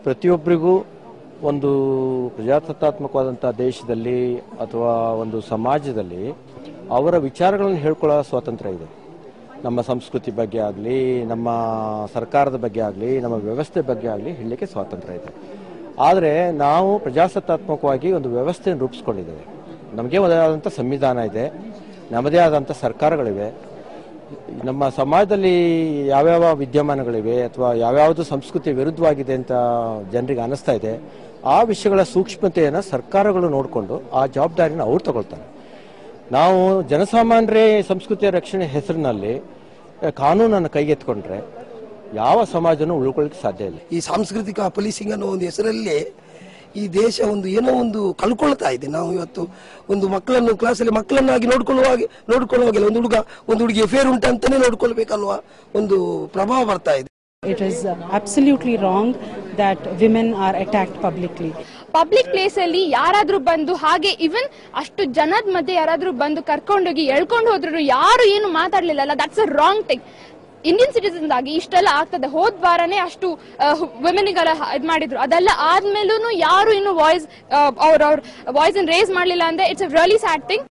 ಪ್ರತಿಯೊಬ್ಬರಿಗೂ ಒಂದು ಪ್ರಜಾಸತ್ತಾತ್ಮಕವಾದಂಥ ದೇಶದಲ್ಲಿ ಅಥವಾ ಒಂದು ಸಮಾಜದಲ್ಲಿ ಅವರ ವಿಚಾರಗಳನ್ನು ಹೇಳ್ಕೊಳ್ಳೋ ಸ್ವಾತಂತ್ರ್ಯ ಇದೆ. ನಮ್ಮ ಸಂಸ್ಕೃತಿ ಬಗ್ಗೆ ಆಗಲಿ, ನಮ್ಮ ಸರ್ಕಾರದ ಬಗ್ಗೆ ಆಗಲಿ, ನಮ್ಮ ವ್ಯವಸ್ಥೆ ಬಗ್ಗೆ ಆಗಲಿ ಹೇಳಲಿಕ್ಕೆ ಸ್ವಾತಂತ್ರ್ಯ ಇದೆ. ಆದರೆ ನಾವು ಪ್ರಜಾಸತ್ತಾತ್ಮಕವಾಗಿ ಒಂದು ವ್ಯವಸ್ಥೆಯನ್ನು ರೂಪಿಸ್ಕೊಂಡಿದ್ದೇವೆ. ನಮಗೆ ಒಂದೇ ಆದಂಥ ಸಂವಿಧಾನ ಇದೆ, ನಮ್ಮದೇ ಆದಂಥ ಸರ್ಕಾರಗಳಿವೆ. ನಮ್ಮ ಸಮಾಜದಲ್ಲಿ ಯಾವ್ಯಾವ ವಿದ್ಯಮಾನಗಳಿವೆ ಅಥವಾ ಯಾವ್ಯಾವುದು ಸಂಸ್ಕೃತಿ ವಿರುದ್ಧವಾಗಿದೆ ಅಂತ ಜನರಿಗೆ ಅನಿಸ್ತಾ ಇದೆ, ಆ ವಿಷಯಗಳ ಸೂಕ್ಷ್ಮತೆಯನ್ನು ಸರ್ಕಾರಗಳು ನೋಡಿಕೊಂಡು ಆ ಜವಾಬ್ದಾರಿನ ಅವ್ರು ತಗೊಳ್ತಾರೆ. ನಾವು ಜನಸಾಮಾನ್ಯರೇ ಸಂಸ್ಕೃತಿಯ ರಕ್ಷಣೆ ಹೆಸರಿನಲ್ಲಿ ಕಾನೂನನ್ನು ಕೈಗೆತ್ತಿಕೊಂಡ್ರೆ ಯಾವ ಸಮಾಜನೂ ಉಳ್ಕೊಳ್ಳಿಕ್ಕೆ ಸಾಧ್ಯ ಇಲ್ಲ. ಈ ಸಾಂಸ್ಕೃತಿಕ ಪೊಲೀಸಿಂಗ್ ಅನ್ನೋ ಒಂದು ಹೆಸರಲ್ಲಿ ಈ ದೇಶ ಏನೋ ಒಂದು ಕಳ್ಕೊಳ್ತಾ ಇದೆ. ನಾವು ಇವತ್ತು ಒಂದು ಮಕ್ಕಳನ್ನು ಕ್ಲಾಸಲ್ಲಿ ಮಕ್ಕಳನ್ನಾಗಿ ನೋಡ್ಕೊಳ್ಳುವಾಗೆಲ್ಲ ಒಂದು ಹುಡುಗಿ ಅಫೇರ್ ಉಂಟಂತಾನೆ ನೋಡ್ಕೊಳ್ಬೇಕಲ್ವಾ ಒಂದು ಪ್ರಭಾವ ಬರ್ತಾ ಇದೆ. It is absolutely wrong that women are attacked publicly. Public place ಅಲ್ಲಿ ಯಾರಾದ್ರೂ ಬಂದು ಹಾಗೆ ಇವನ್ ಅಷ್ಟು ಜನದ ಮಧ್ಯೆ ಯಾರಾದ್ರೂ ಬಂದು ಕರ್ಕೊಂಡೋಗಿ ಎಳ್ಕೊಂಡು ಹೋದ್ರು ಯಾರು ಏನು ಮಾತಾಡ್ಲಿಲ್ಲ. That's a wrong thing. Indian citizens ಆಗಿ ಇಷ್ಟೆಲ್ಲ ಆಗ್ತದೆ. ಹೋದ್ ವಾರನೇ ಅಷ್ಟು ವುಮೆನ್ಗೆಲ್ಲ ಇದ್ ಮಾಡಿದ್ರು. ಅದೆಲ್ಲ ಆದ್ಮೇಲೂ ಯಾರು ಇನ್ನು ವಾಯ್ಸ್ ಅವ್ರ ವಾಯ್ಸ್ ರೇಸ್ ಮಾಡ್ಲಿಲ್ಲ ಅಂದ್ರೆ it's a really sad thing.